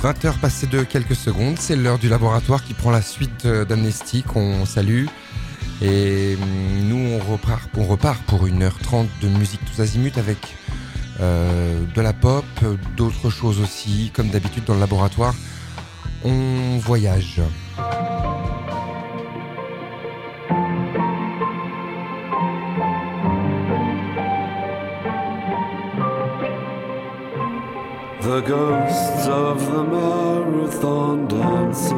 20h passées de quelques secondes, c'est l'heure du laboratoire qui prend la suite d'Amnesty qu'on salue. Et nous on repart pour 1h30 de musique tous azimuts avec de la pop, d'autres choses aussi, comme d'habitude dans le laboratoire. On voyage. The ghosts of the marathon dancers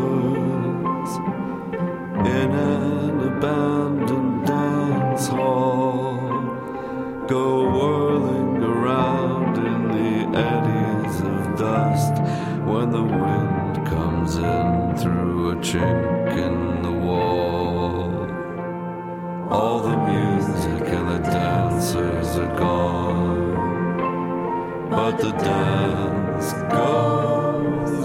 in an abandoned dance hall go whirling around in the eddies of dust when the wind comes in through a chink in the wall. All the music and the dancers are gone, but the dance goes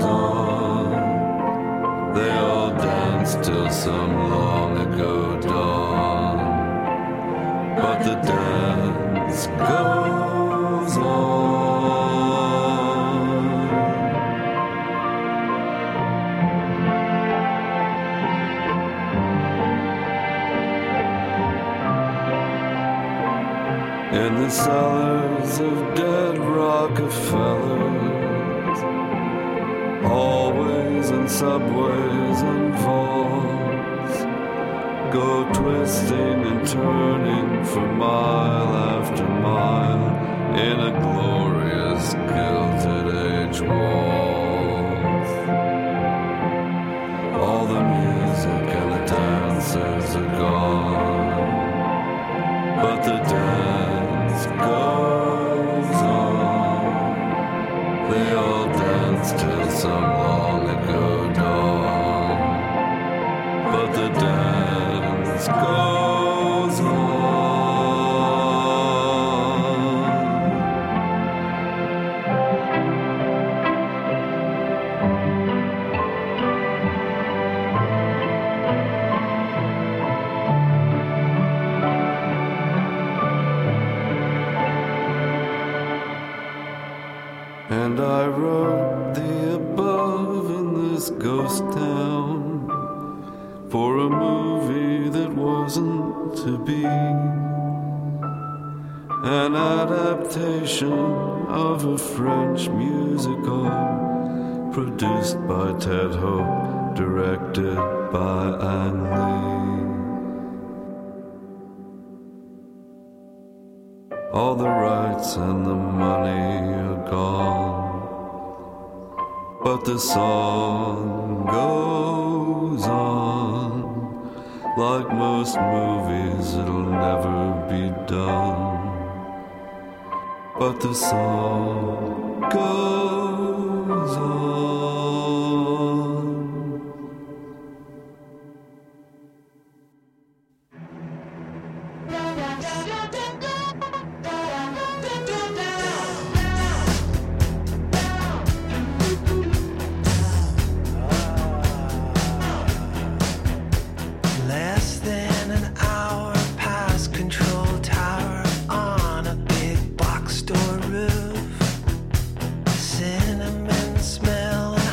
on. They all dance till some long ago dawn, but the dance goes on. In the cellars of dead Rockefellers, hallways and subways and vaults go twisting and turning for mile after mile in a glorious gilded age waltz. All the music and the dancers are gone, but the dance goes on. They all dance till some long ago dawn, but the dance goes on. And I wrote the above in this ghost town for a movie that wasn't to be, an adaptation of a French musical produced by Ted Hope, directed by Ang Lee. All the rights and the money are gone, but the song goes on. Like most movies, it'll never be done, but the song goes on. Less than an hour past Control Tower on a big box store roof. Cinnamon smell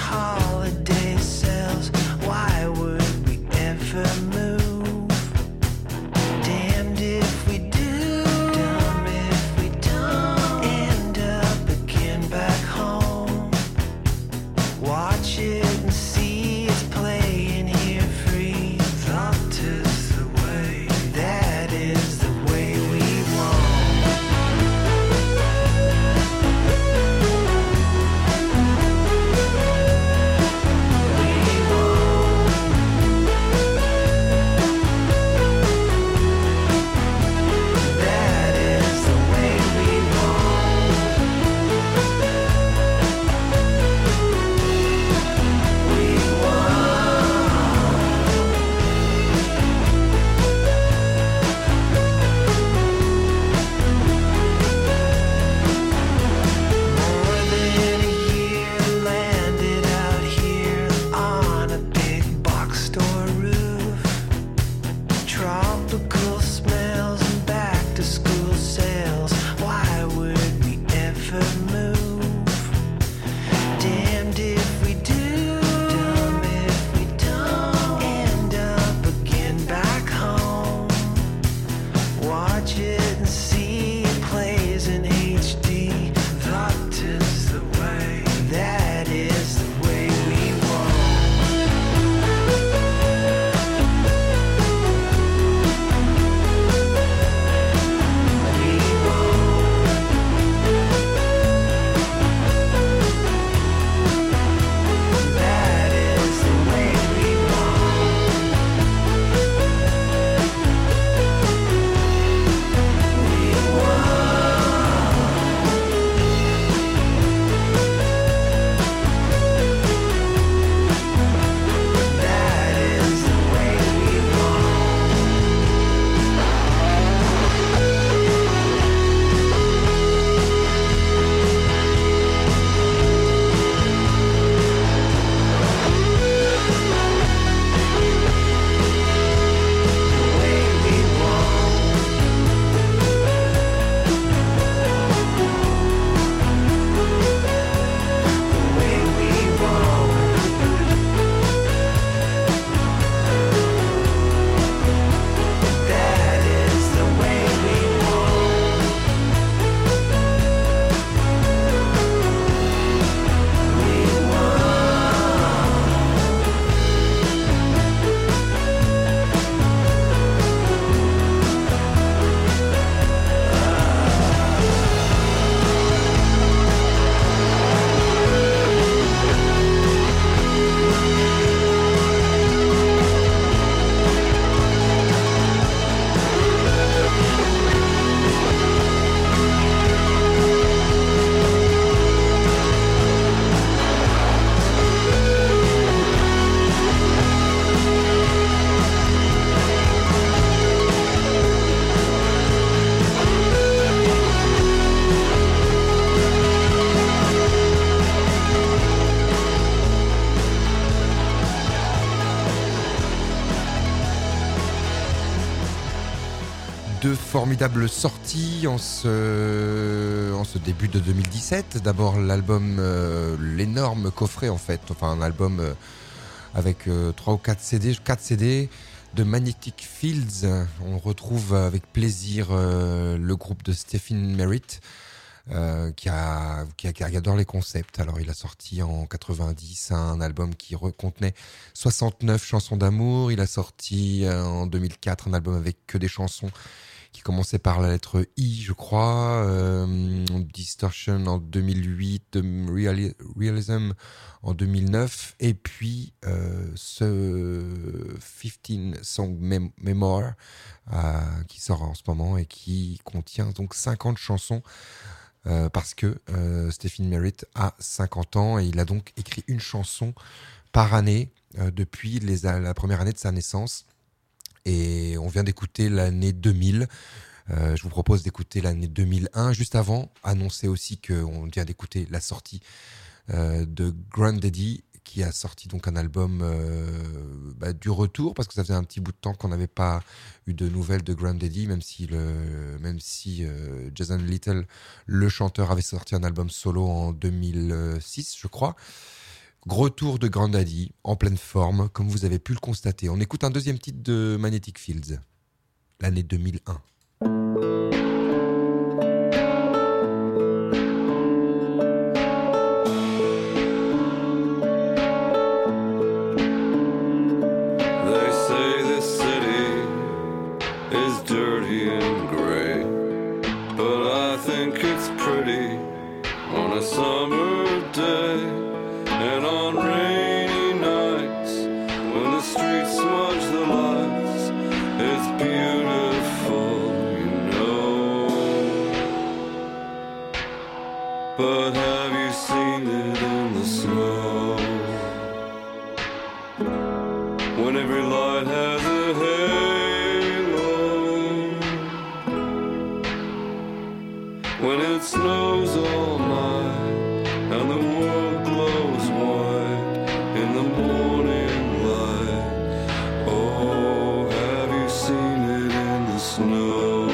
Deux formidables sorties en ce début de 2017. D'abord l'album, l'énorme coffret en fait, enfin un album avec 3 ou 4 CD de Magnetic Fields. On retrouve avec plaisir le groupe de Stephen Merritt qui adore les concepts. Alors il a sorti en 90 un album qui contenait 69 chansons d'amour. Il a sorti en 2004 un album avec que des chansons qui commençait par la lettre I, je crois, Distortion en 2008, Realism en 2009, et puis ce 15 Song Memoir qui sort en ce moment et qui contient donc 50 chansons parce que Stephen Merritt a 50 ans et il a donc écrit une chanson par année depuis la première année de sa naissance. Et on vient d'écouter l'année 2000. Je vous propose d'écouter l'année 2001. Juste avant, annoncer aussi qu'on vient d'écouter la sortie de Grandaddy, qui a sorti donc un album du retour, parce que ça faisait un petit bout de temps qu'on n'avait pas eu de nouvelles de Grandaddy, même si Jason Little, le chanteur, avait sorti un album solo en 2006, je crois. Gros tour de Grandaddy, en pleine forme, comme vous avez pu le constater. On écoute un deuxième titre de Magnetic Fields, l'année 2001. They say this city is dirty and gray, but I think it's pretty on a summer day. And on rainy nights, when the streets smudge the lights, it's beautiful, you know. But have you seen it in the snow? When every light has a halo, when it snows all night and the world glows white in the morning light. Oh, have you seen it in the snow?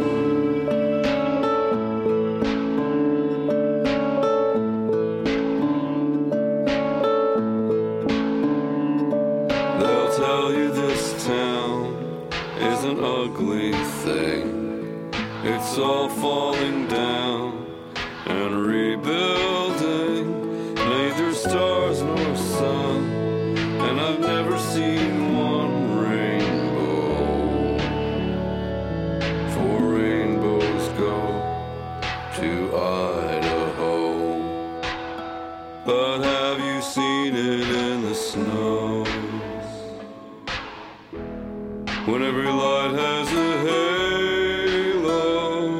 They'll tell you this town is an ugly thing. It's all falling down and rebuilding, neither stars nor sun, and I've never seen one rainbow, for rainbows go to Idaho. But have you seen it in the snows? When every light has a halo,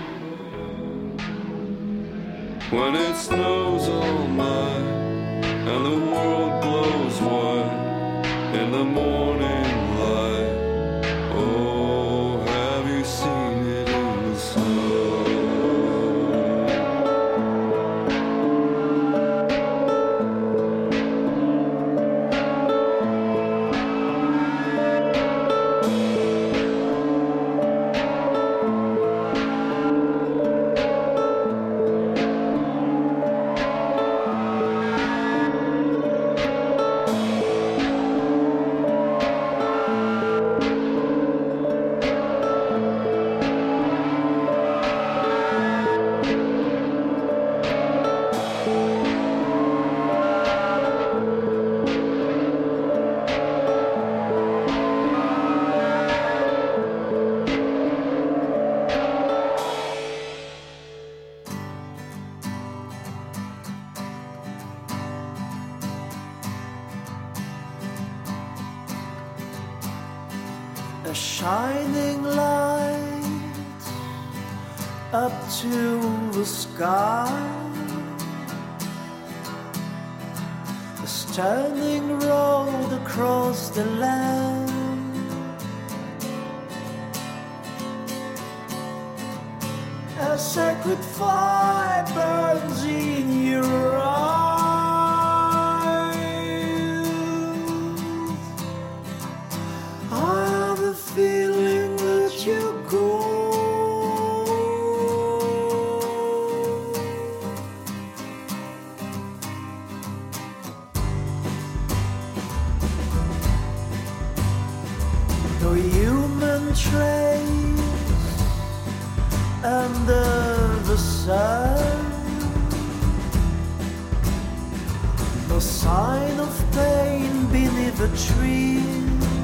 when it snows all night and the world glows white in the morning light. Oh, have you seen it in the snow? A shining light up to the sky, a standing road across the land, a sacred fire burns in your eyes. I have a feeling that you're going no human trace under the sun, no sign of pain beneath the trees.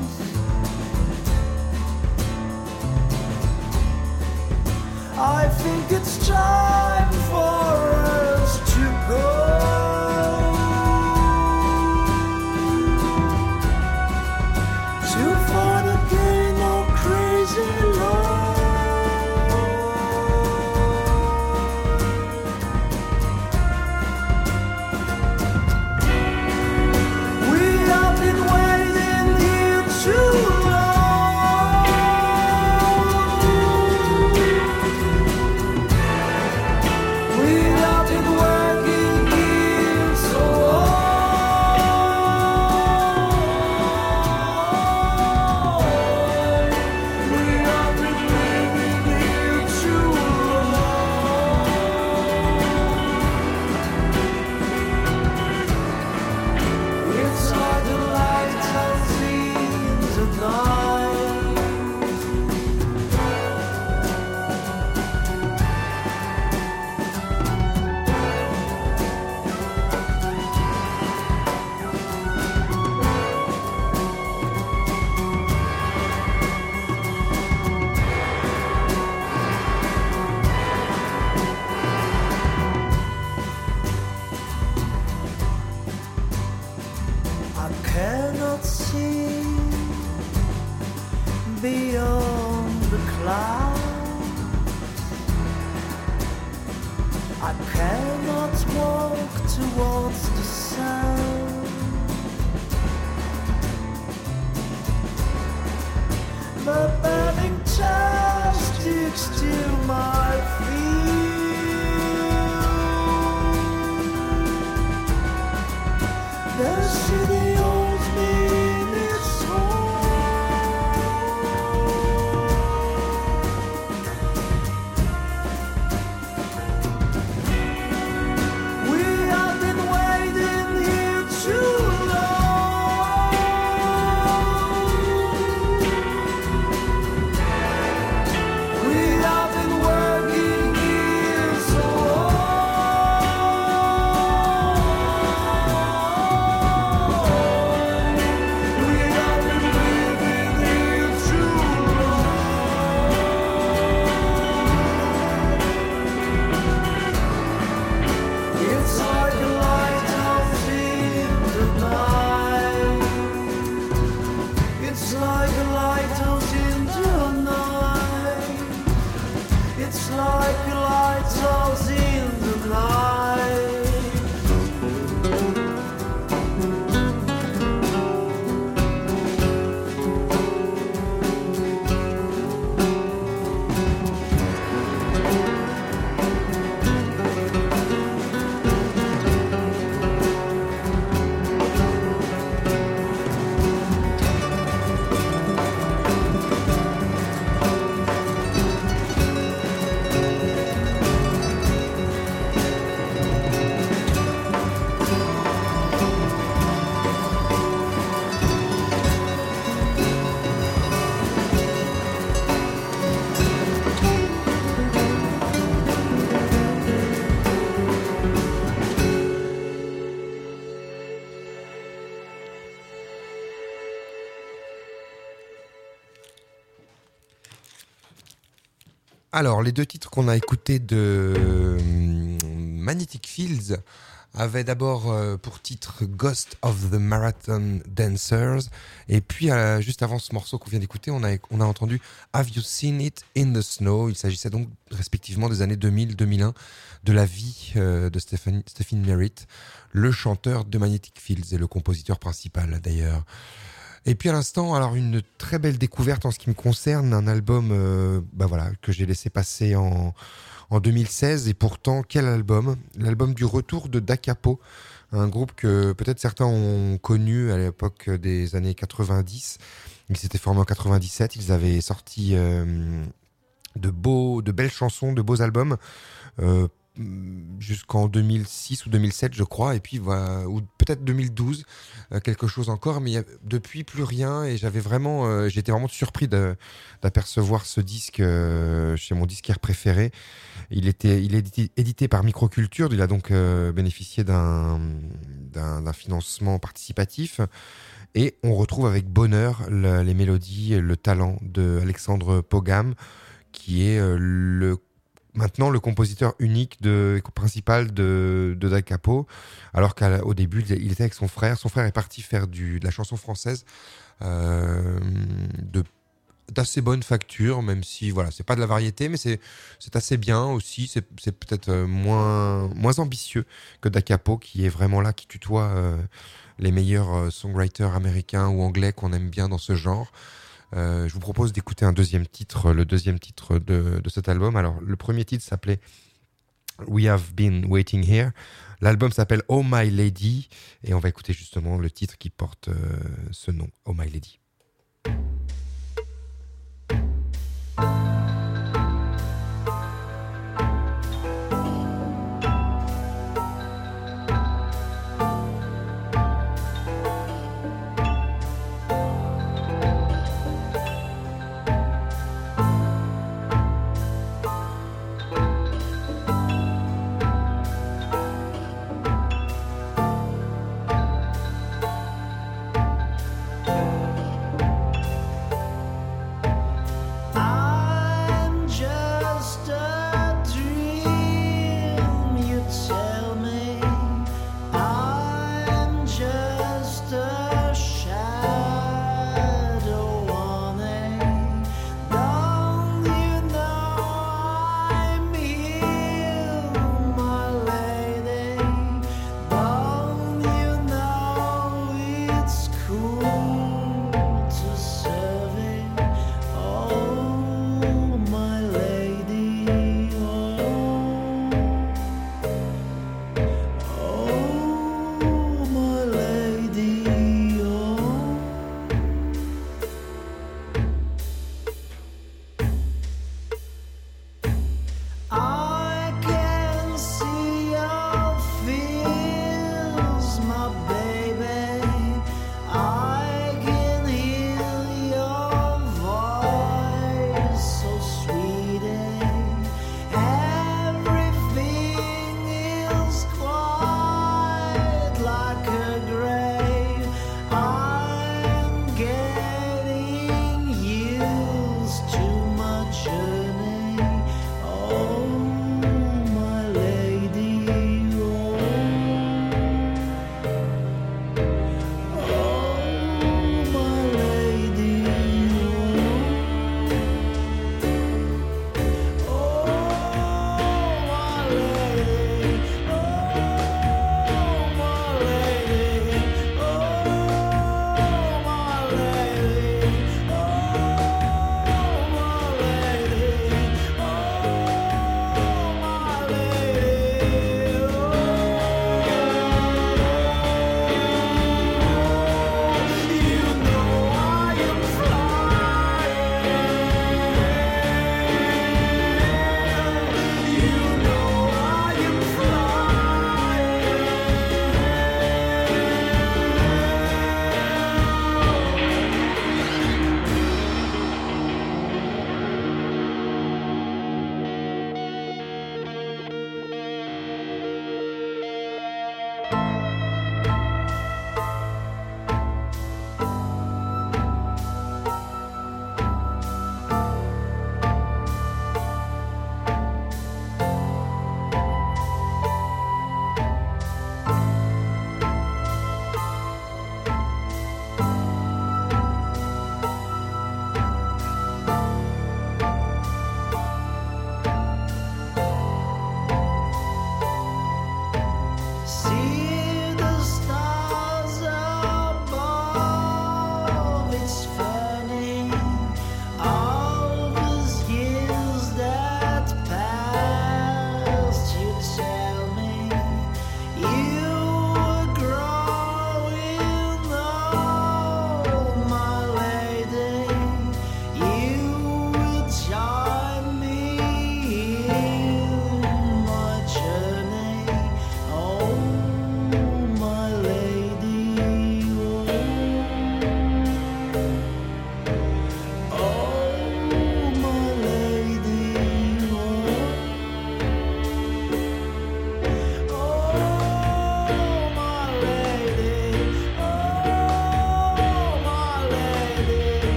I think it's time for us to go, to find again our crazy love. We have been waiting here too long. Beyond the clouds, I cannot walk towards the sun. The burning tar sticks to my feet. The city holds me in its home. Alors, les deux titres qu'on a écoutés de Magnetic Fields avaient d'abord pour titre Ghost of the Marathon Dancers, et puis juste avant ce morceau qu'on vient d'écouter, on a entendu Have You Seen It in the Snow. Il s'agissait donc respectivement des années 2000-2001, de la vie de Stephen Merritt, le chanteur de Magnetic Fields et le compositeur principal d'ailleurs. Et puis à l'instant, alors une très belle découverte en ce qui me concerne, un album que j'ai laissé passer en 2016, et pourtant quel album, l'album du retour de Da Capo, un groupe que peut-être certains ont connu à l'époque des années 90. Ils s'étaient formés en 97, ils avaient sorti de belles chansons, de beaux albums, jusqu'en 2006 ou 2007, je crois, et puis ou peut-être 2012, quelque chose encore, mais depuis plus rien. Et j'étais vraiment surpris d'apercevoir ce disque chez mon disquaire préféré. Il est édité par Microculture. Il a donc bénéficié d'un financement participatif. Et on retrouve avec bonheur les mélodies et le talent de Alexandre Pogam, qui est maintenant le compositeur unique principal de Da Capo, alors qu'au début il était avec son frère. Son frère est parti faire de la chanson française d'assez bonne facture, même si voilà, c'est pas de la variété, mais c'est assez bien aussi. C'est peut-être moins ambitieux que Da Capo, qui est vraiment là, qui tutoie les meilleurs songwriters américains ou anglais qu'on aime bien dans ce genre. Je vous propose d'écouter le deuxième titre de cet album. Alors, le premier titre s'appelait We Have Been Waiting Here. L'album s'appelle Oh My Lady, et on va écouter justement le titre qui porte ce nom, Oh My Lady.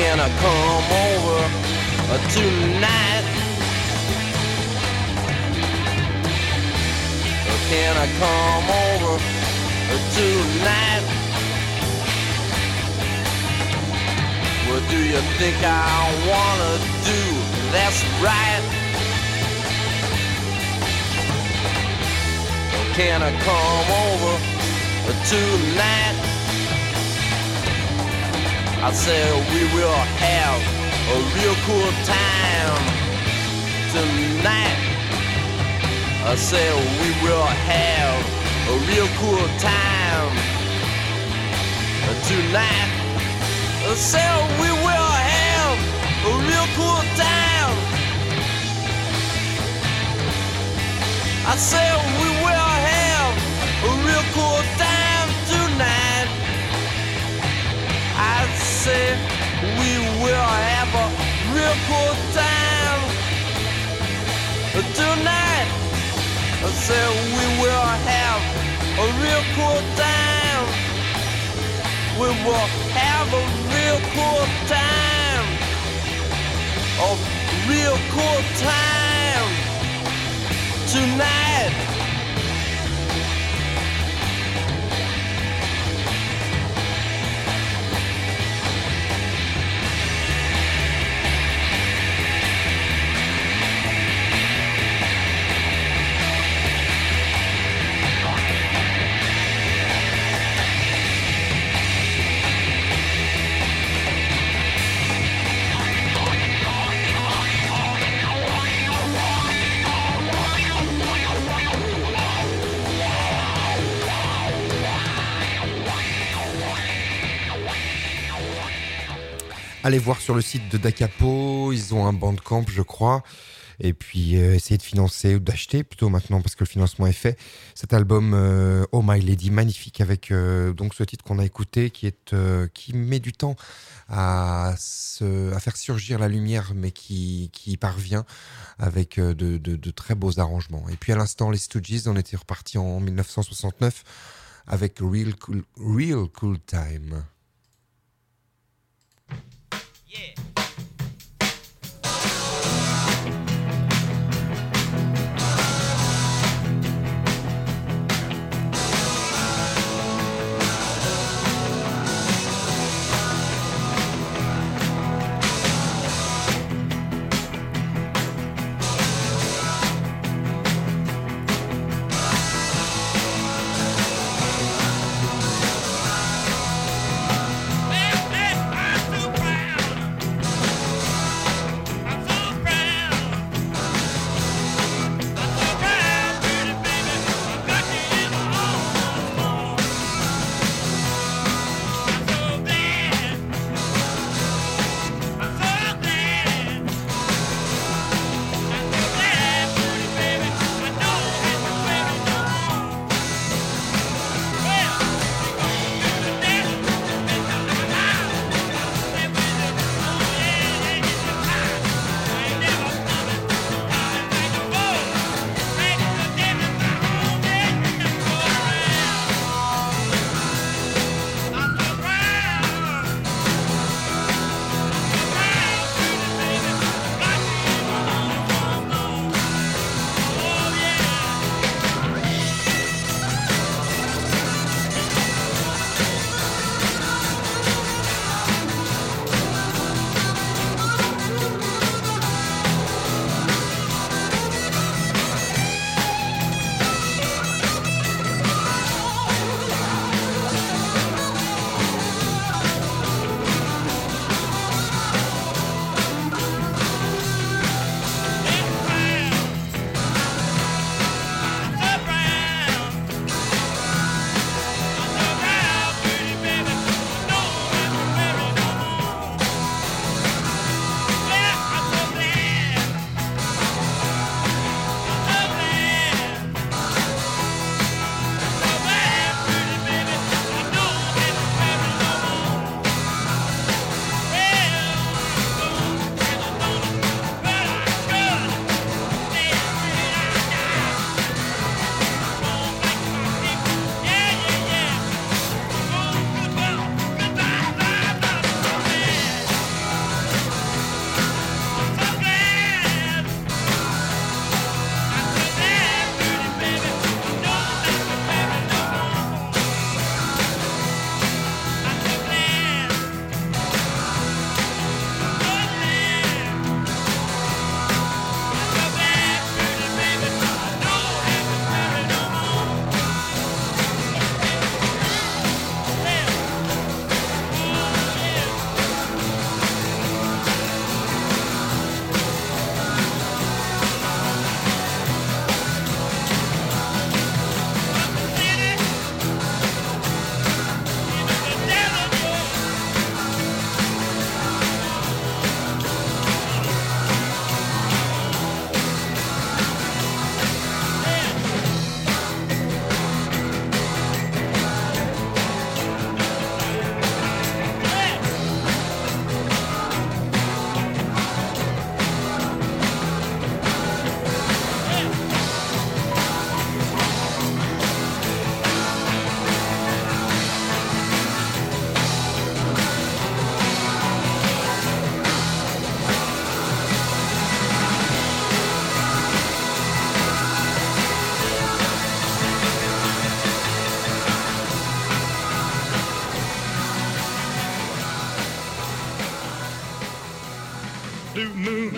can I come over tonight? Can I come over tonight? What do you think I wanna do? That's right. Can I come over tonight? I said we will have a real cool time tonight. I said we will have a real cool time tonight. I said we will have a real cool time. I said we will have a real cool time tonight. I said we will have a real cool time tonight. I said we will have a real cool time. We will have a real cool time. A real cool time tonight. Allez voir sur le site de Da Capo, ils ont un bandcamp je crois, et puis essayer de financer ou d'acheter plutôt maintenant parce que le financement est fait. Cet album Oh My Lady, magnifique, avec donc ce titre qu'on a écouté qui met du temps à faire surgir la lumière, mais qui parvient avec de très beaux arrangements. Et puis à l'instant les Stooges, on était reparti en 1969 avec Real Cool Time. Yeah.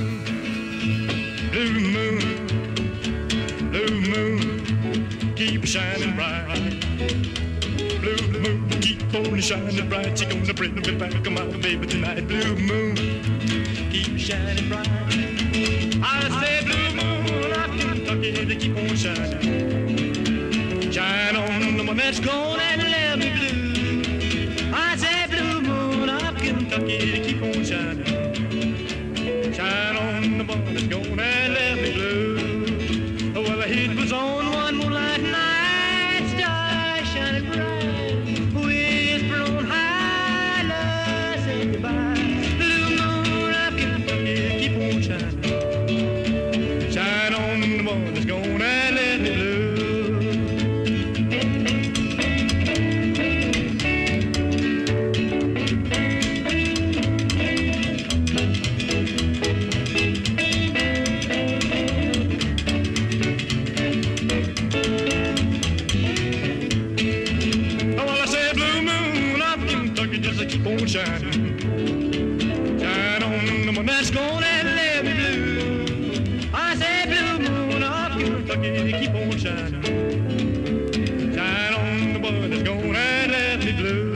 blue moon, keep shining bright. Blue moon, keep on shining bright. She gonna bring me back on my baby tonight. Blue moon, keep shining bright. I say blue moon, I Kentucky to keep on shining. Shine on the one that's gone and let me blue. I say blue moon of Kentucky to keep on shining. Shine on the one that's gone and let me blue. Well, the heat was on one moonlight night, star shining bright, whisper on high, love say goodbye. Blue moon of Kentucky keep on shining. Shine on the one that's gone and let me blue. Keep on shining. Shine on the one that's gone and let me blue. I say blue moon of Kentucky, keep on shining. Shine on the one that's gone and let me blue.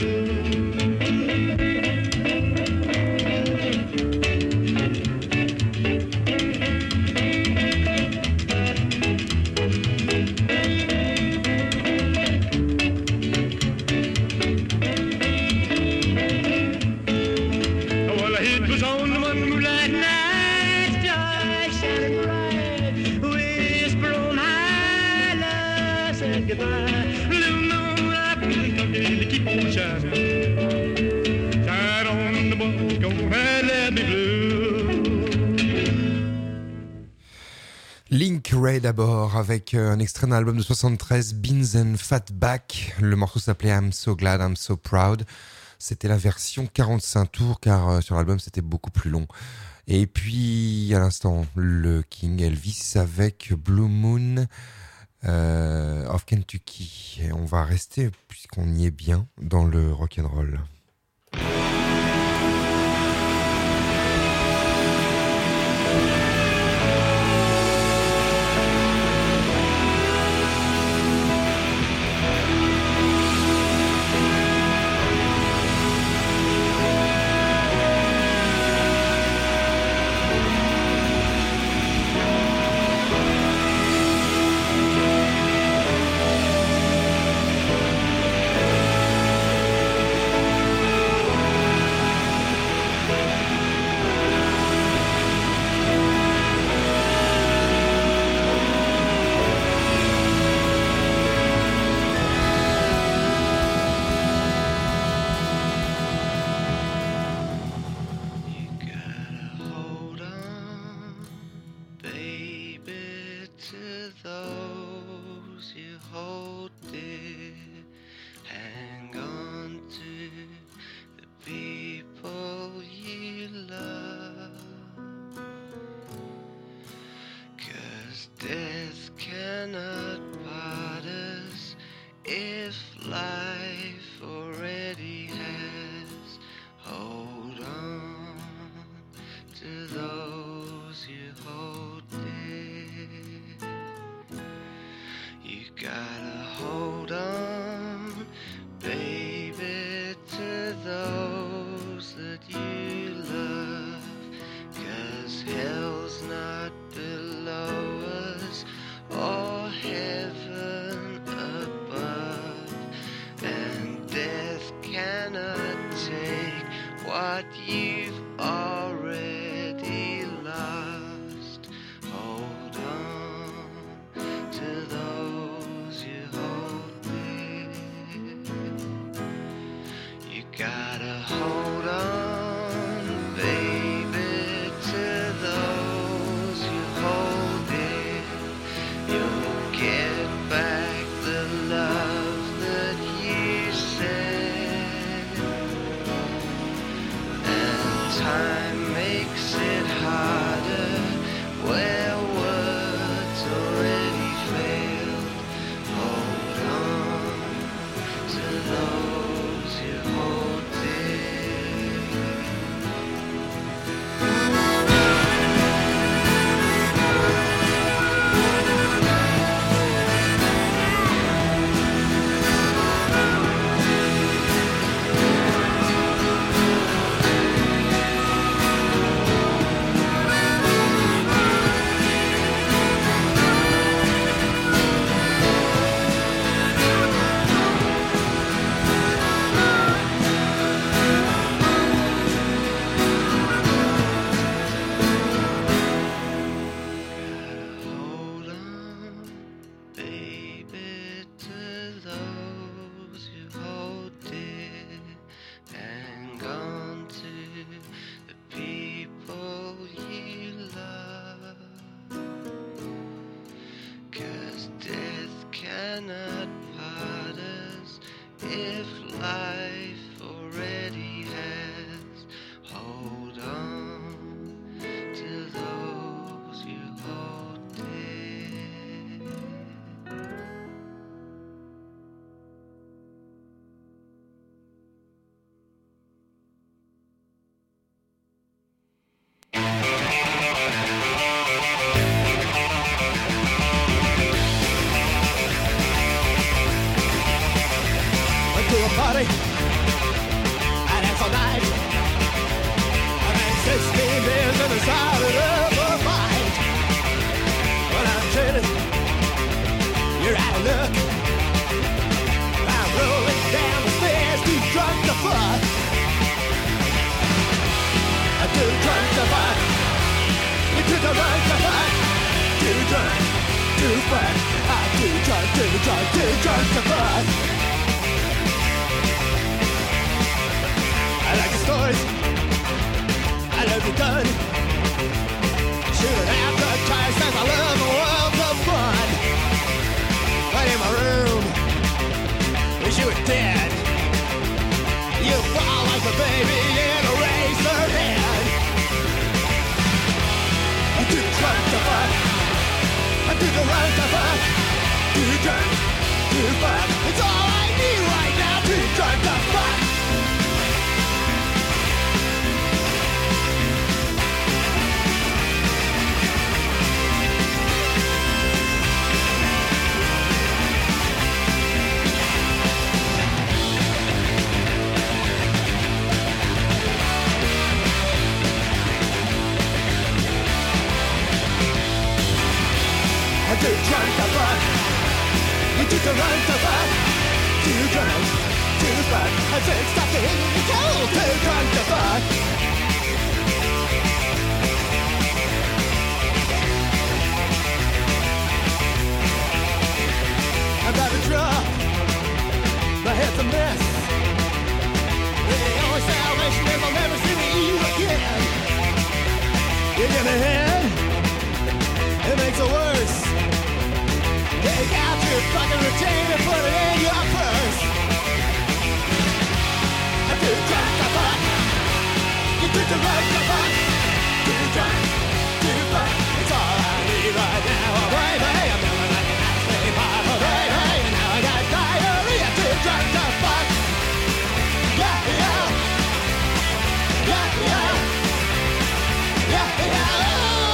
Link Ray d'abord avec un extrait d'un album de 73, Beans and Fatback. Le morceau s'appelait I'm So Glad, I'm So Proud. C'était la version 45 tours car sur l'album c'était beaucoup plus long. Et puis à l'instant le King Elvis avec Blue Moon of Kentucky. Et on va rester, puisqu'on y est bien, dans le rock'n'roll. cannot part us if life already has. Hold on to those you hold dear. Went to a party and it's all night. I made 16 beers and decided up a fight. When I'm trading, you're out of luck. I'm rolling down the stairs, too drunk to fuck. I'm too drunk to fuck. You're too drunk to fuck. Too drunk to fuck. I'm too drunk to fuck. I like the stories, I love the gun. Shooting advertised as I love the world of fun. Right in my room, wish you were dead. You fall like a baby in a razor head. I'm too drunk to fuck. I'm too drunk to fuck. Too drunk to fuck. It's all I need right now. Too drunk to fuck. I'm too drunk to fuck. You're too drunk to fuck. Too drunk to fuck. I said stop the hitting the cold. Too drunk to fuck. I'm about to drop. My head's a mess. The only salvation is I'll never see you again. You give me head. It makes it worse. Take out your fucking routine and put it in your purse. I'm too drunk to fuck. You're too drunk to fuck. Too drunk to fuck. It's all I need right now. Oh, baby, I'm feeling like an ice cream pie. Oh, baby, and now I got diarrhea. Too drunk to fuck. Yeah, yeah. Yeah, yeah. Yeah, yeah.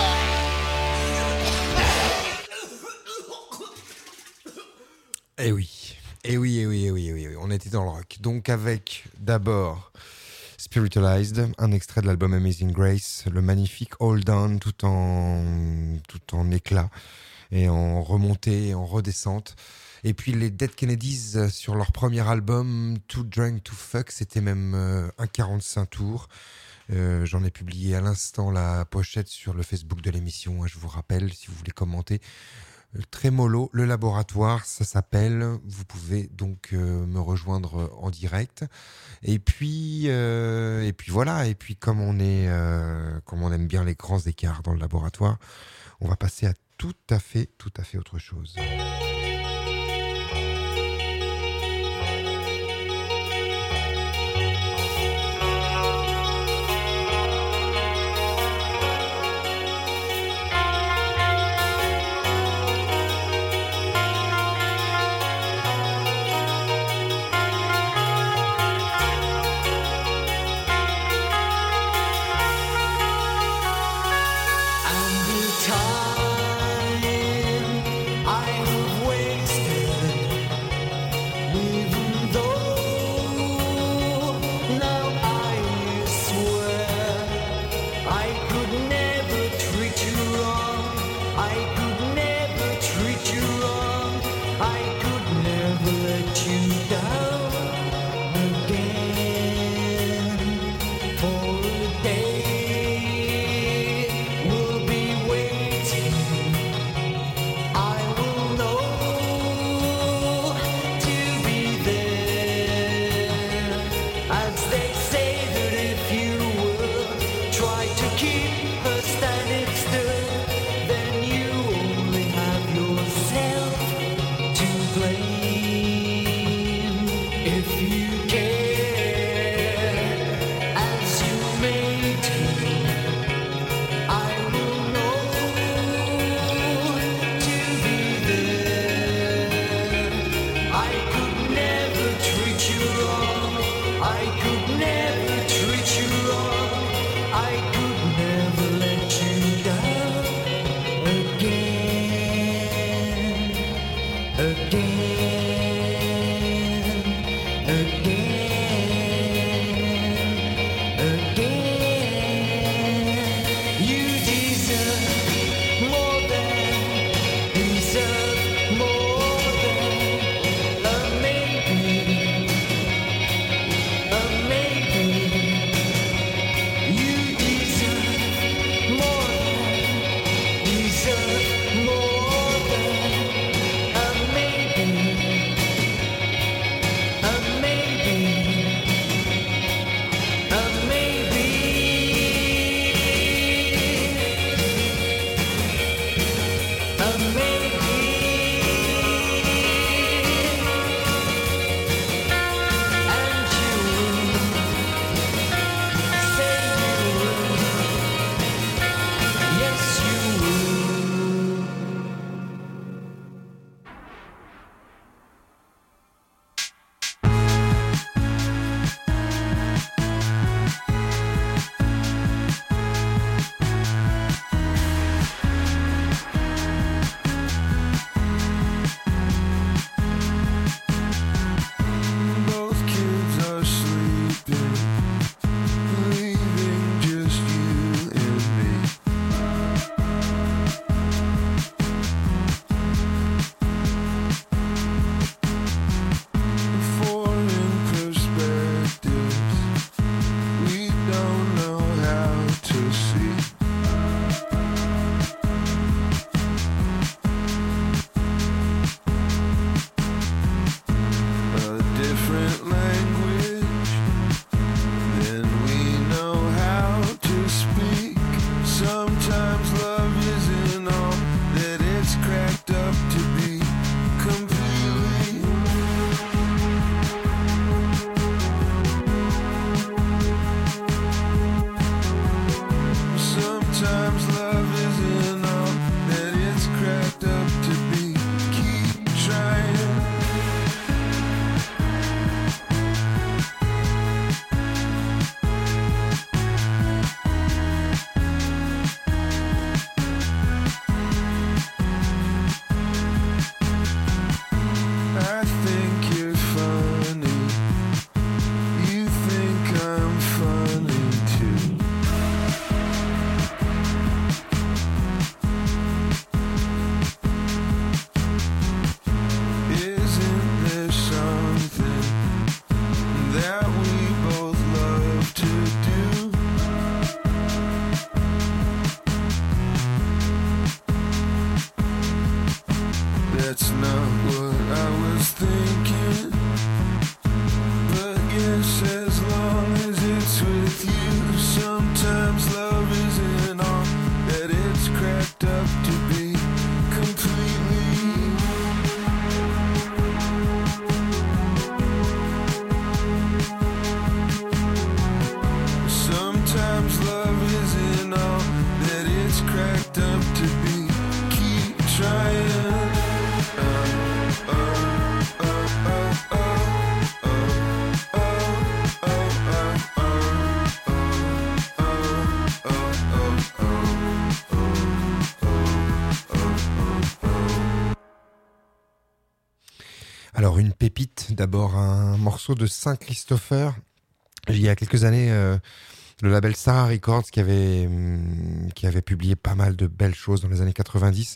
Eh oui, eh oui, eh oui, eh oui, eh oui, eh oui, on était dans le rock. Donc avec d'abord Spiritualized, un extrait de l'album Amazing Grace, le magnifique Hold On tout en éclat et en remontée, en redescente. Et puis les Dead Kennedys sur leur premier album Too Drunk to Fuck, c'était même un 45 tours. J'en ai publié à l'instant la pochette sur le Facebook de l'émission, je vous rappelle si vous voulez commenter. Trémolo, le laboratoire, ça s'appelle. Vous pouvez donc me rejoindre en direct. Et puis voilà. Et puis comme on aime bien les grands écarts dans le laboratoire, on va passer à tout à fait autre chose. For a day we'll be waiting up to be completely. Sometimes love isn't all that it's cracked up to be. Keep trying. Alors une pépite, d'abord un morceau de Saint-Christopher. Il y a quelques années, le label Sarah Records qui avait publié pas mal de belles choses dans les années 90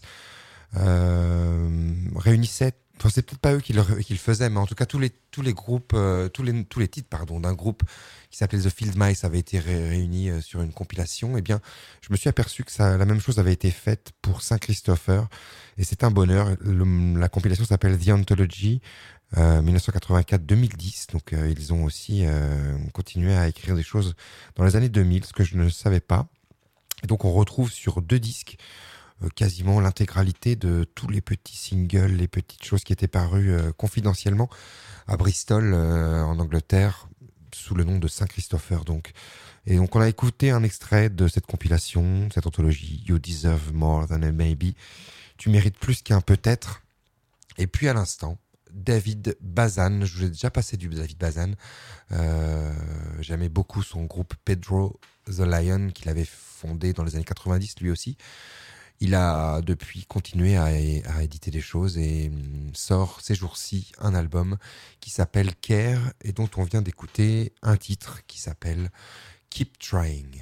réunissait, enfin c'est peut-être pas eux qui le faisaient, mais en tout cas tous les groupes, tous les titres d'un groupe qui s'appelait The Field Mice avaient été réunis sur une compilation. Et bien, je me suis aperçu que la même chose avait été faite pour Saint-Christopher et c'est un bonheur. La compilation s'appelle The Anthology 1984-2010, donc ils ont aussi continué à écrire des choses dans les années 2000, ce que je ne savais pas. Et donc on retrouve sur 2 disques quasiment l'intégralité de tous les petits singles, les petites choses qui étaient parues confidentiellement à Bristol en Angleterre sous le nom de Saint-Christopher donc. Et donc on a écouté un extrait de cette compilation, cette anthologie You Deserve More Than a Maybe, tu mérites plus qu'un peut-être. Et puis à l'instant, David Bazan, je vous ai déjà passé du David Bazan, j'aimais beaucoup son groupe Pedro the Lion qu'il avait fondé dans les années 90 lui aussi. Il a depuis continué à éditer des choses et sort ces jours-ci un album qui s'appelle Care et dont on vient d'écouter un titre qui s'appelle Keep Trying.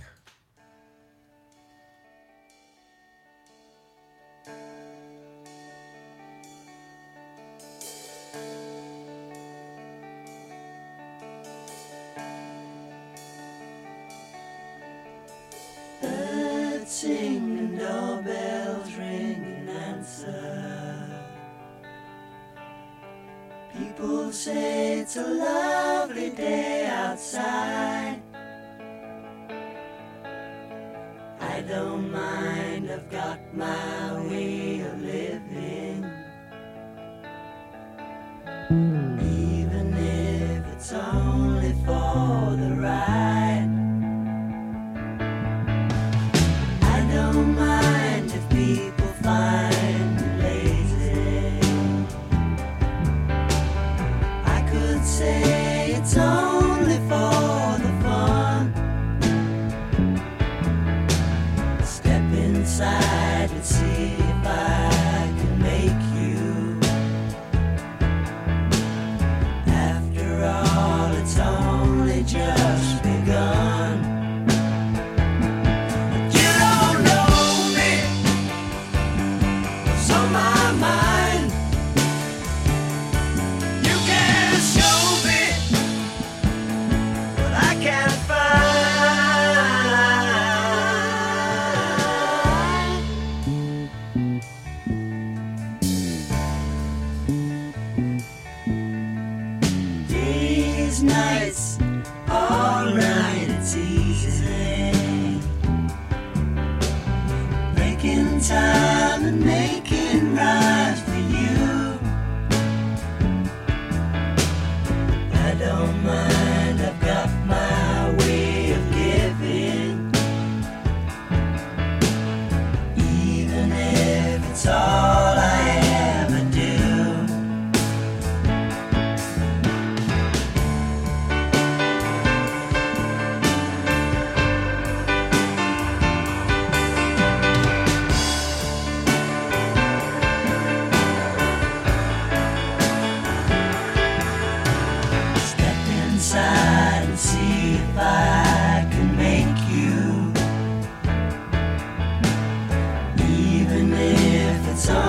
Sing and doorbells ring and answer. People say it's a lovely day outside. I don't mind, I've got my way of living. Even if it's only for the ride. Don't mind if people find me lazy. I could say it's only for the fun. Step inside and see if I can make you. After all, it's only just begun. Nights, all night, it's easy. Making time and making right for you. I don't mind, I've got my way of living. Even if it's all I ever do. And see if I can make you. Even if it's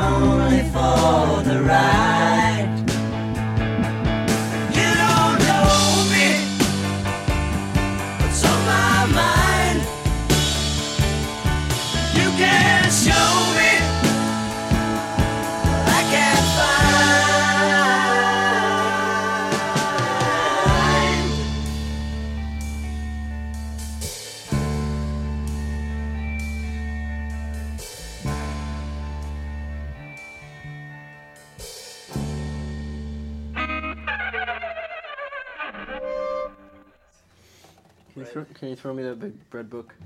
Can you throw me that big bread book?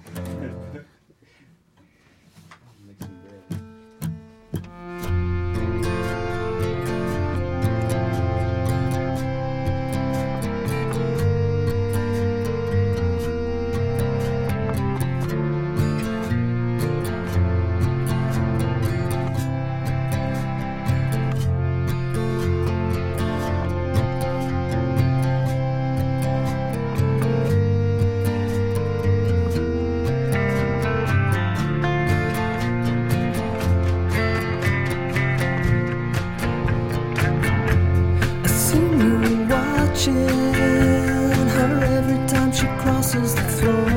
Her every time she crosses the floor.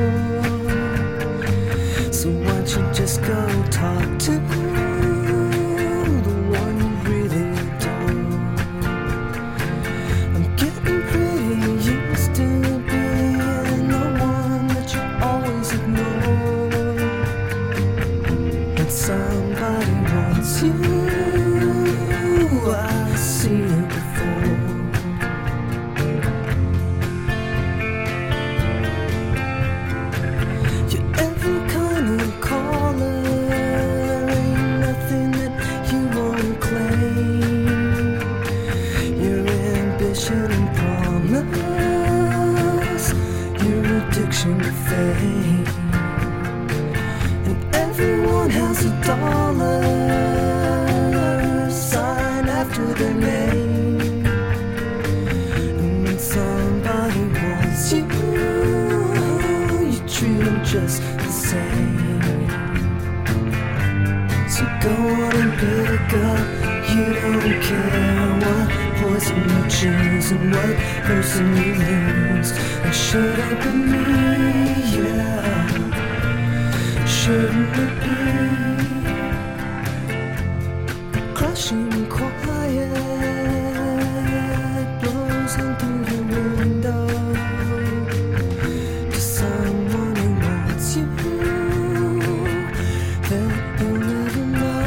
So why don't you just go talk to the one you really adore? I'm getting pretty used to being the one that you always ignore. And somebody wants you, I see it before. And everyone has a dollar sign after their name. And when somebody wants you, you treat them just the same. So go on and pick up, you don't care what poison you choose and what person you lose. And should it be me, yeah, shouldn't it be? Crushing quiet blows in through the window to someone who wants you that you'll never know.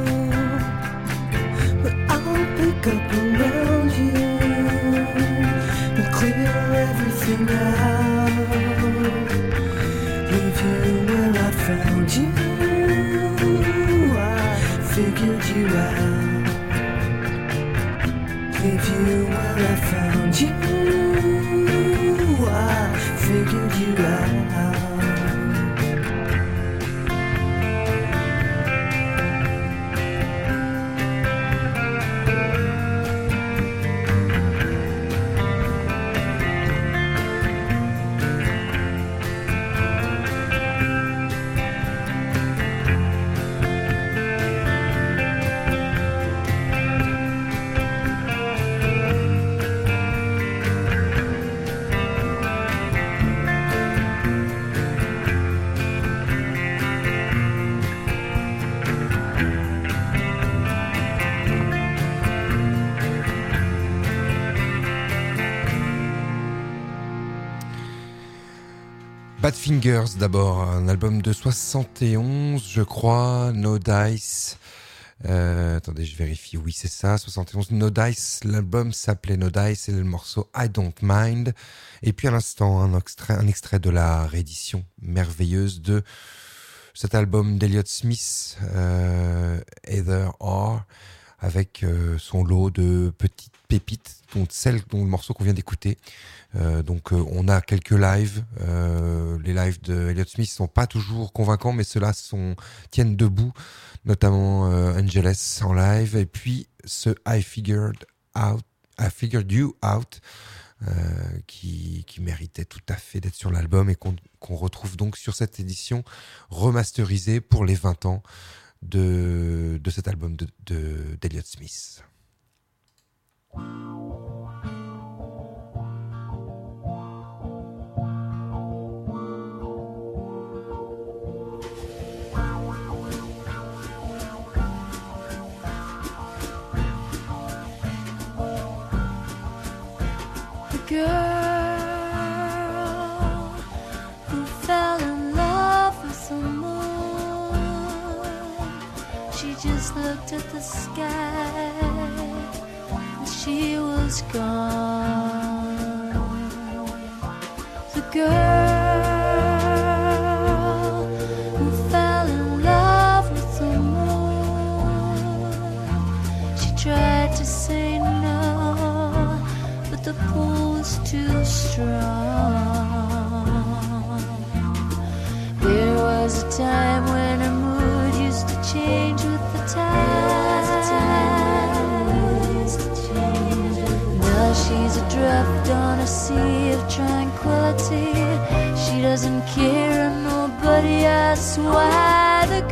But I'll pick up around you and clear everything out. Leave you where I found you. I figured you out. Leave you where I found you. I figured you out. Badfingers d'abord, un album de 71 je crois, No Dice. Attendez, je vérifie, oui c'est ça, 71, No Dice, l'album s'appelait No Dice et le morceau I Don't Mind. Et puis à l'instant, un extrait de la réédition merveilleuse de cet album d'Elliott Smith, Either Or, avec son lot de petites pépites, dont le morceau qu'on vient d'écouter. Donc on a quelques lives. Les lives de Elliott Smith sont pas toujours convaincants, mais ceux-là tiennent debout, notamment Angeles en live. Et puis ce I Figured You Out, qui méritait tout à fait d'être sur l'album et qu'on retrouve donc sur cette édition remasterisée pour les 20 ans de cet album d'Elliott Smith. Girl who fell in love with the moon, she just looked at the sky and she was gone. The girl change with the tides. Now she's adrift on a sea of tranquility. She doesn't care and nobody asks why. The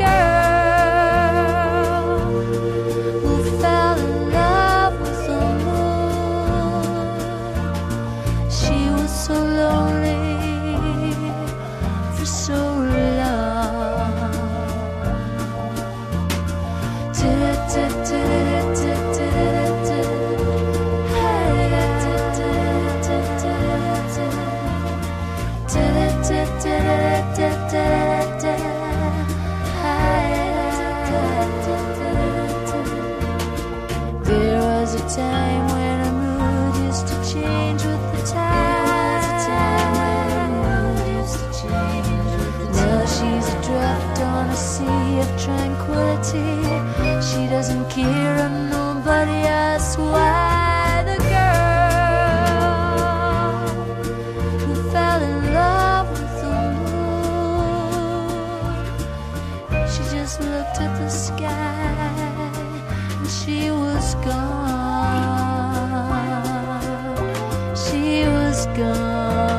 girl who fell in love with the moon, she was so lonely for so long. There was a time when her mood used to change with the tides. Now she's adrift on a sea of tranquility. She doesn't care and nobody asks why. The girl who fell in love with the moon, she just looked at the sky and she was gone. She was gone.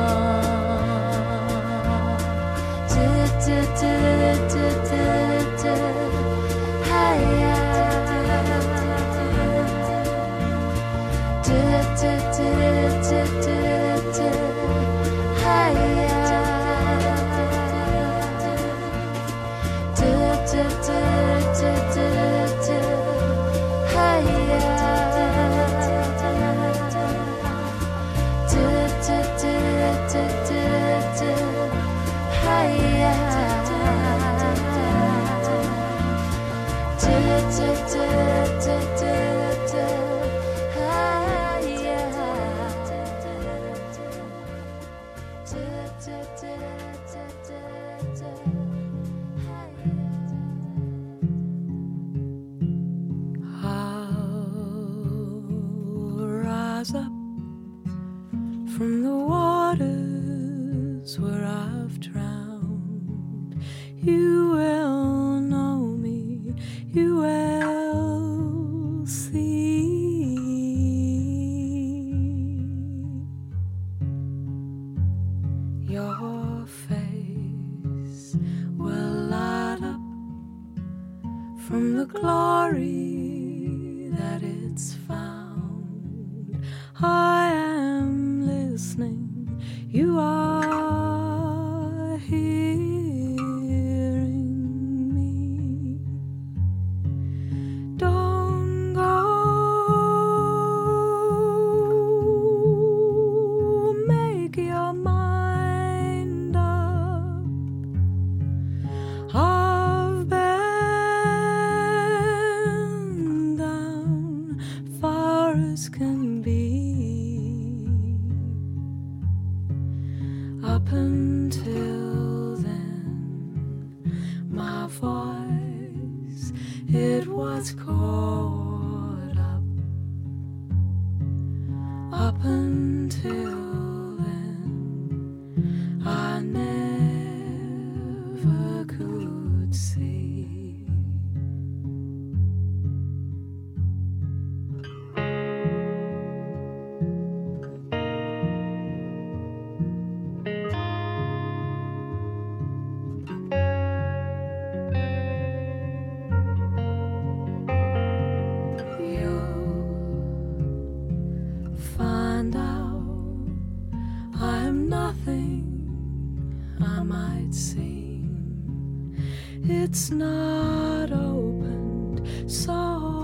Rise up from the waters where I've drowned. You will know me, you will see. Your face will light up from the glory that it's found. I am listening, you are hearing me. Don't go, make your mind up. I've been down far as can be. Up until then, my voice, it was caught up. Up until then, I never could see. Find out I'm nothing I might seem. It's not opened so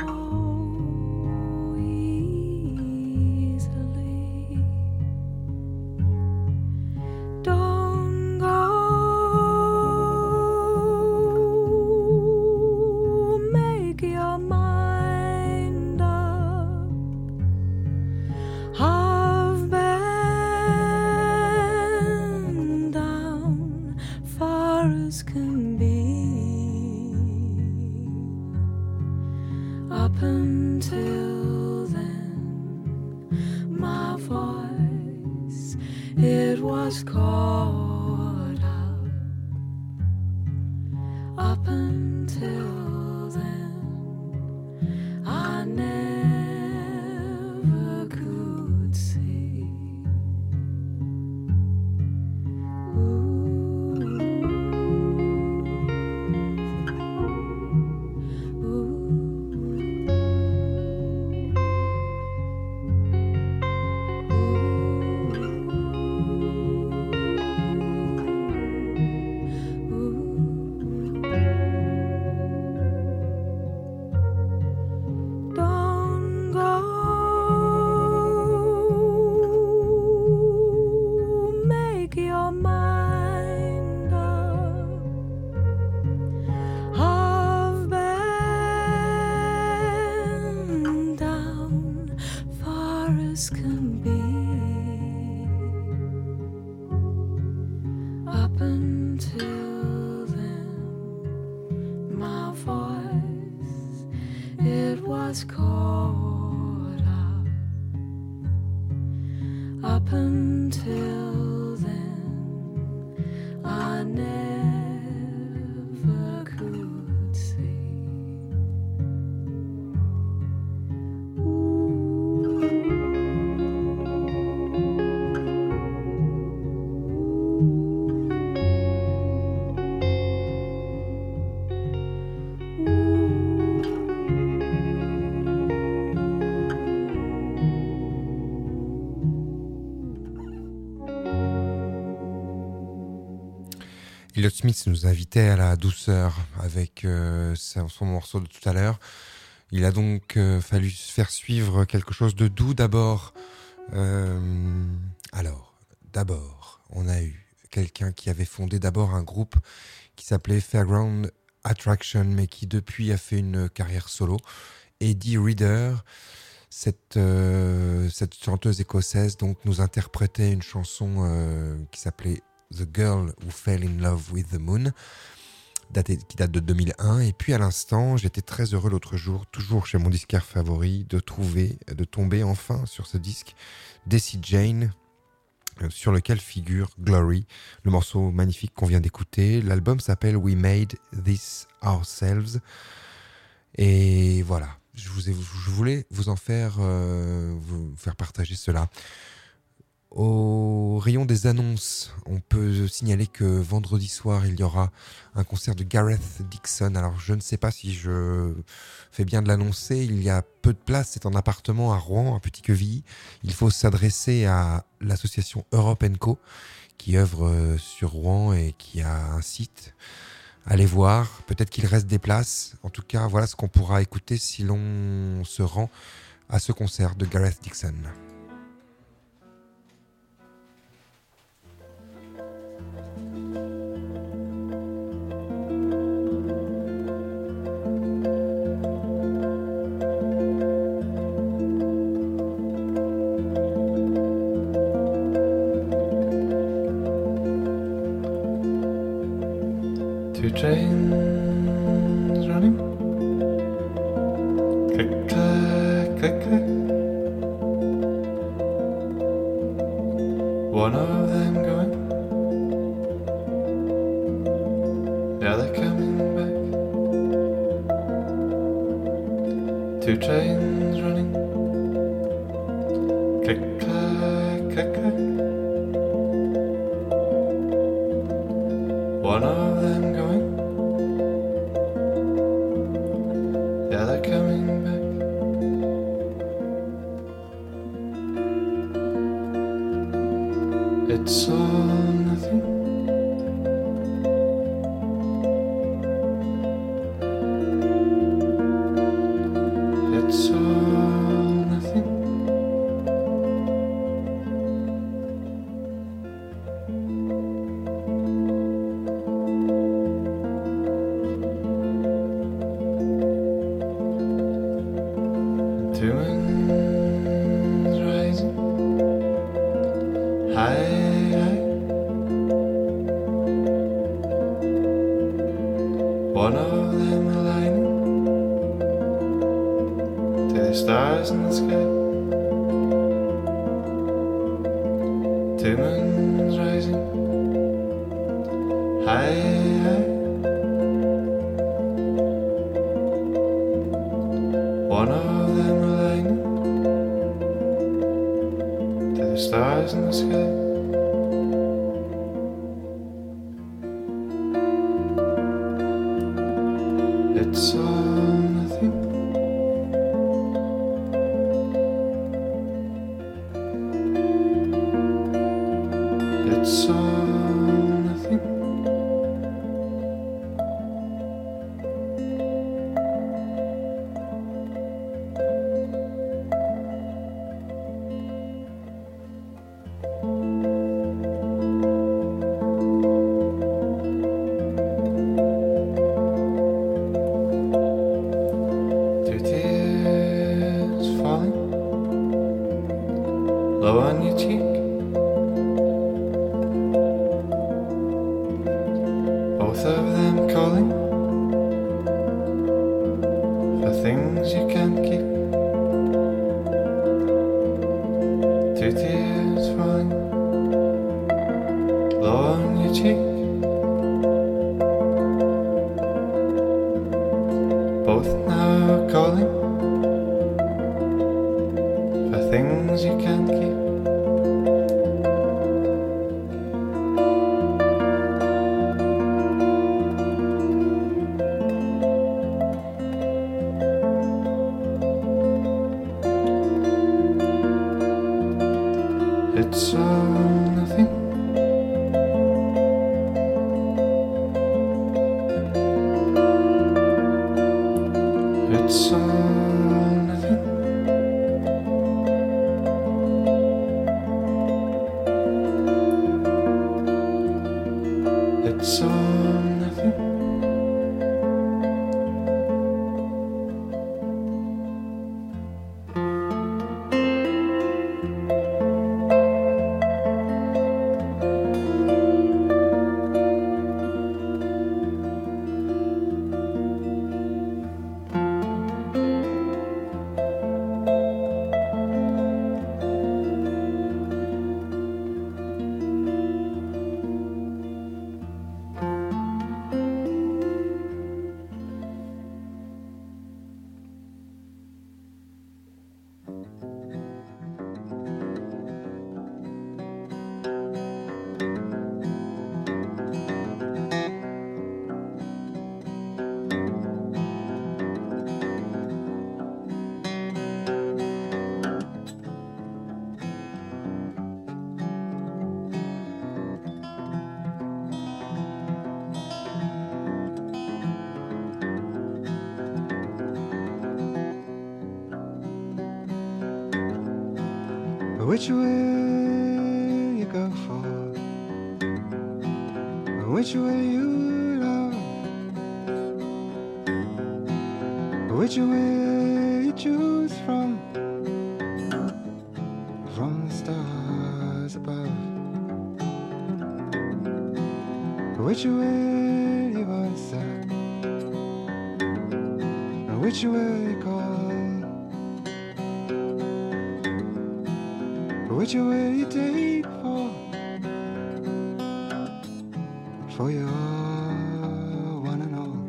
easily. Don't go, make your mind up. I've been down far as can be. Up until then, my voice, it was caught up. Up until was caught up until then I never could see. Elliott Smith nous invitait à la douceur avec son morceau de tout à l'heure. Il a donc fallu faire suivre quelque chose de doux d'abord. D'abord, on a eu quelqu'un qui avait fondé d'abord un groupe qui s'appelait Fairground Attraction, mais qui depuis a fait une carrière solo. Eddie Reader, cette chanteuse écossaise, donc nous interprétait une chanson qui s'appelait The Girl Who Fell in Love with the Moon, qui date de 2001. Et puis à l'instant, j'étais très heureux l'autre jour, toujours chez mon disquaire favori, de tomber enfin sur ce disque Desi Jane, sur lequel figure Glory, le morceau magnifique qu'on vient d'écouter. L'album s'appelle We Made This Ourselves. Et voilà, je voulais vous faire partager cela. Au rayon des annonces, on peut signaler que vendredi soir, il y aura un concert de Gareth Dixon. Alors, je ne sais pas si je fais bien de l'annoncer. Il y a peu de place. C'est un appartement à Rouen, à Petit-Quevilly. Il faut s'adresser à l'association Europe & Co, qui œuvre sur Rouen et qui a un site. Allez voir. Peut-être qu'il reste des places. En tout cas, voilà ce qu'on pourra écouter si l'on se rend à ce concert de Gareth Dixon. Two trains running, click clack, click clack. One of them going, the other coming back. Two trains running, click clack, click clack. One of them going, the other coming back. It's all nothing. It's all nothing. Two winds rising, high, high. One of them aligning to the stars in the sky. Two moons rising, high, high. One of them aligning to the stars in the sky. It's all nothing. It's all nothing. Two tears falling low on your cheek. Both of them calling for things you can't keep. 2 tears falling low on your cheek. Both now calling for things you can't keep. It's all nothing. It's all nothing. It's all nothing. Which way you go for? Which way you love? Which way you choose from the stars above? Which way you answer? Which way you call? Which way you take for your one and all?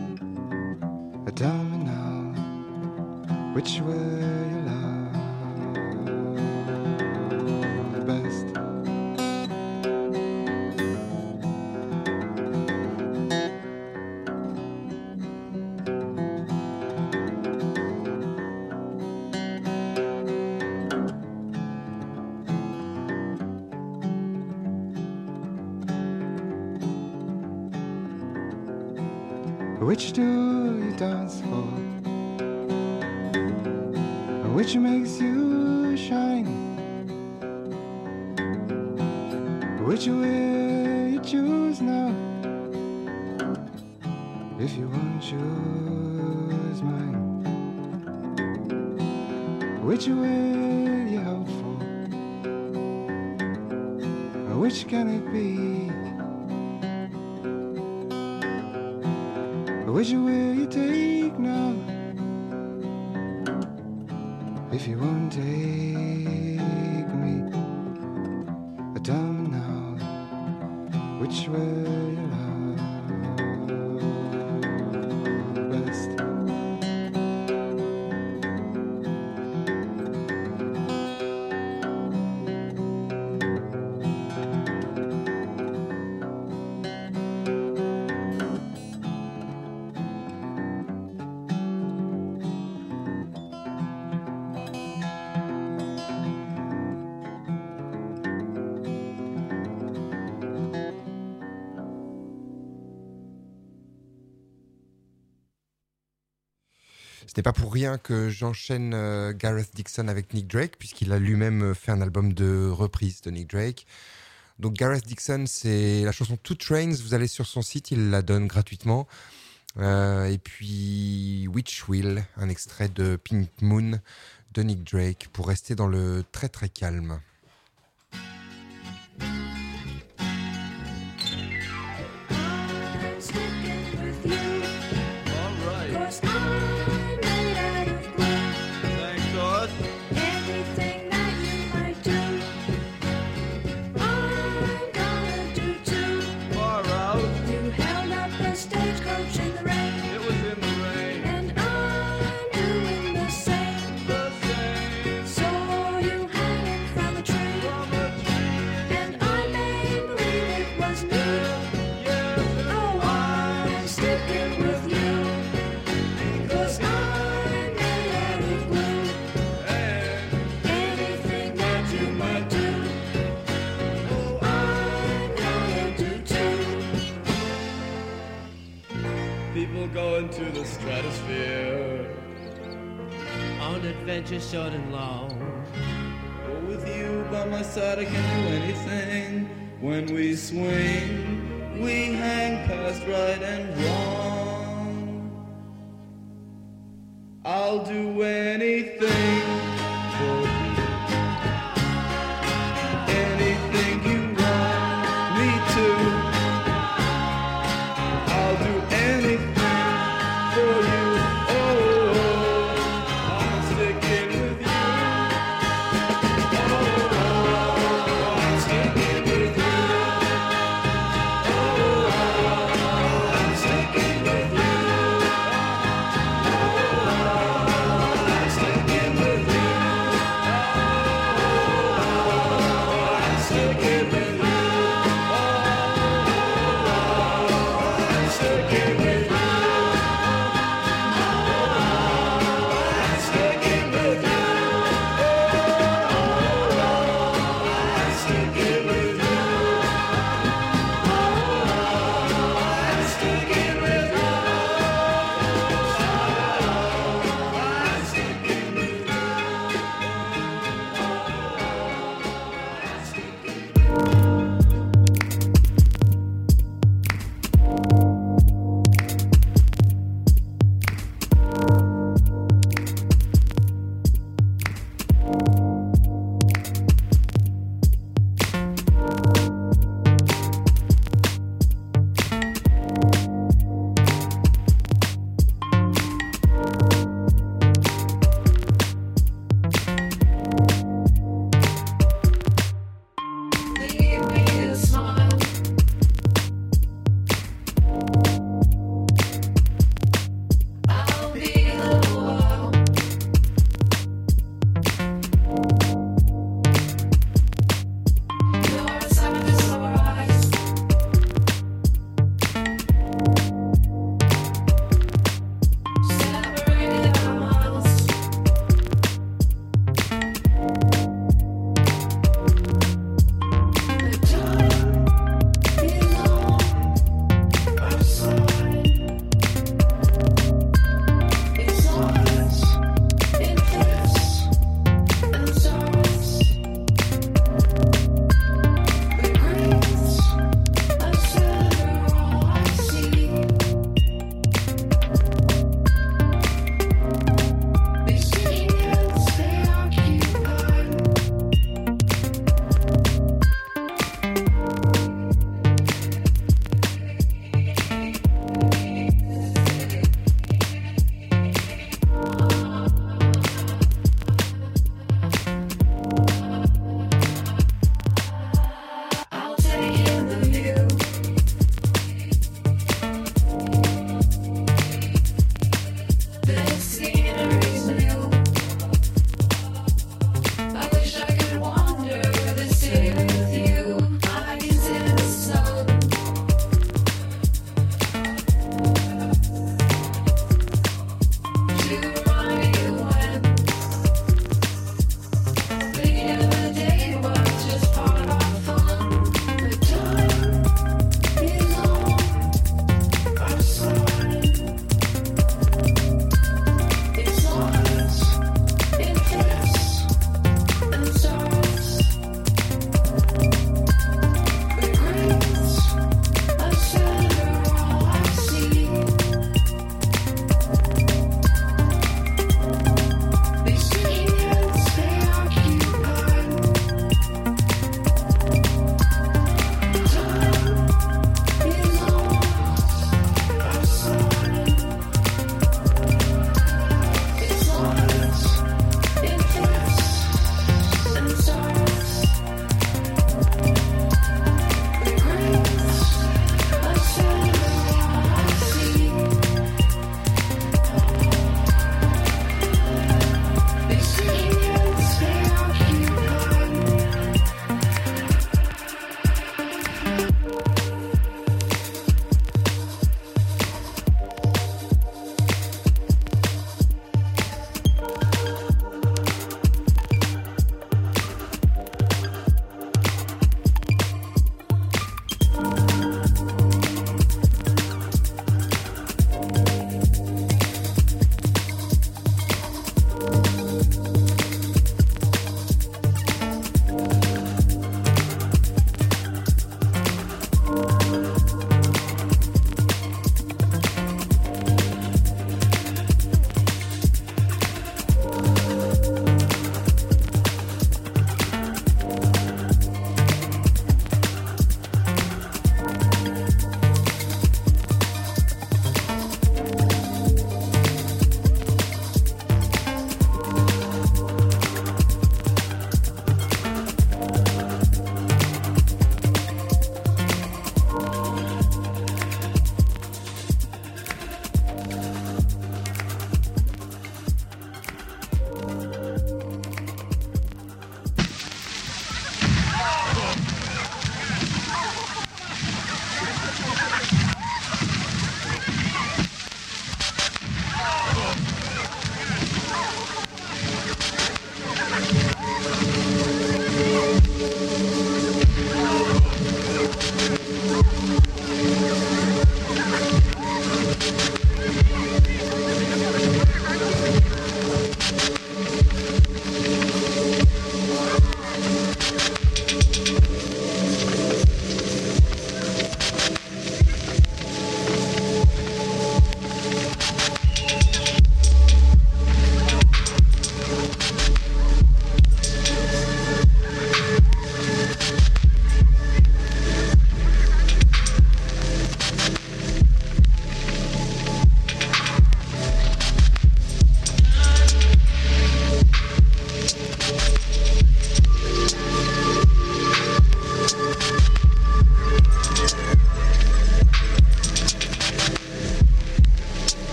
Tell me now, which way you love best? Which do you dance for? Which makes you shine? Which way you choose now? If you won't choose mine, which way you hope for? Which can it be? Which way you take now? If you won't take me, tell me now, which way you love best? Ce n'est pas pour rien que j'enchaîne Gareth Dixon avec Nick Drake, puisqu'il a lui-même fait un album de reprise de Nick Drake. Donc Gareth Dixon, c'est la chanson Two Trains, vous allez sur son site, il la donne gratuitement. Et puis Witch Wheel, un extrait de Pink Moon de Nick Drake, pour rester dans le très très calme. All right. on adventures short and long. But with you by my side I can do anything. When we swing, we hang past right and wrong. I'll do anything for you. Anything you want me to. I'll do anything for you. Oh, I'm sticking with you. Oh, I'm sticking with you. Oh, I'm sticking with you. Oh, I'm sticking with you.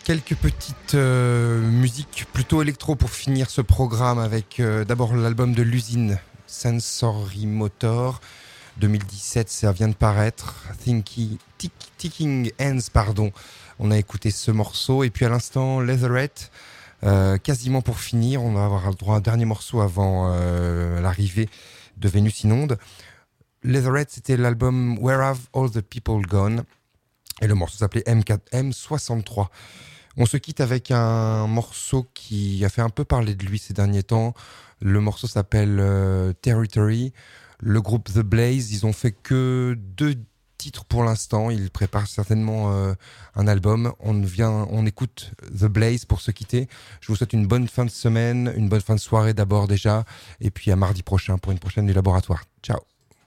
Quelques petites musiques plutôt électro pour finir ce programme avec d'abord l'album de l'usine Sensory Motor 2017, ça vient de paraître. Ticking Hands, pardon. On a écouté ce morceau et puis à l'instant Leatherette, quasiment pour finir. On va avoir le droit à un dernier morceau avant l'arrivée de Vénus Inonde. Leatherette, c'était l'album Where Have All the People Gone et le morceau s'appelait M63. On se quitte avec un morceau qui a fait un peu parler de lui ces derniers temps. Le morceau s'appelle Territory. Le groupe The Blaze, ils ont fait que 2 titres pour l'instant. Ils préparent certainement un album. On écoute The Blaze pour se quitter. Je vous souhaite une bonne fin de semaine, une bonne fin de soirée d'abord déjà. Et puis à mardi prochain pour une prochaine du laboratoire. Ciao.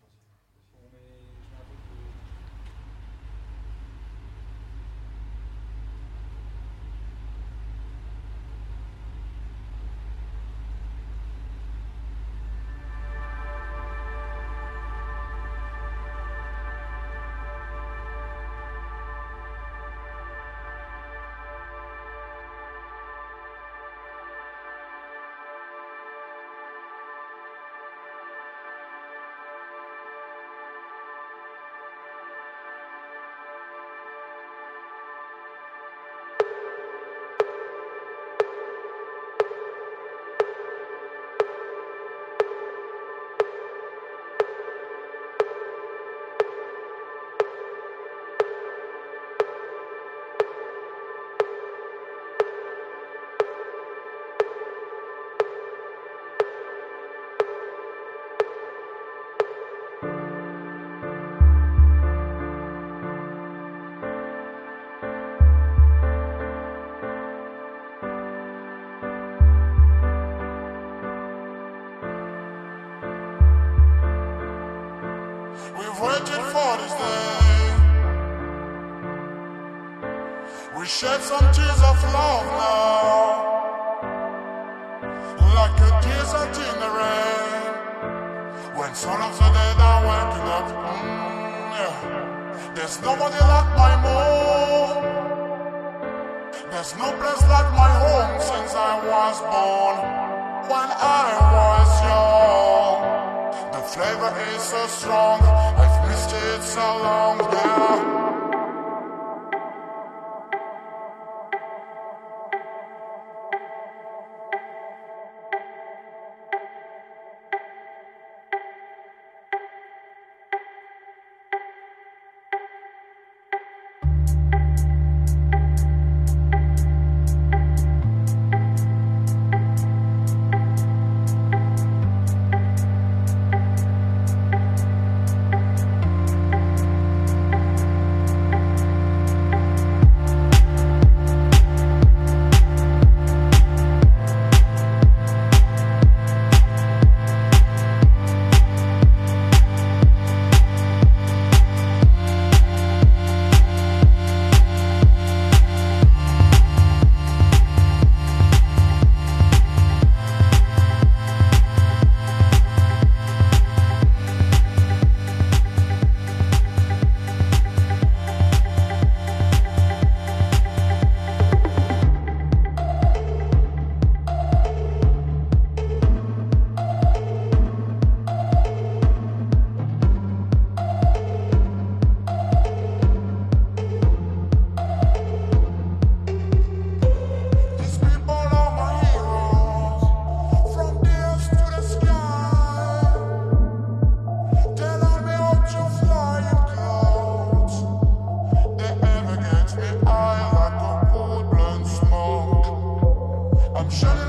Waited for this day. We shed some tears of love now, like a desert in the rain. When some of the dead are waking up, yeah. There's nobody like my mom. There's no place like my home since I was born. When I was young. The flavor is so strong, I've missed it so long now. I'm shutting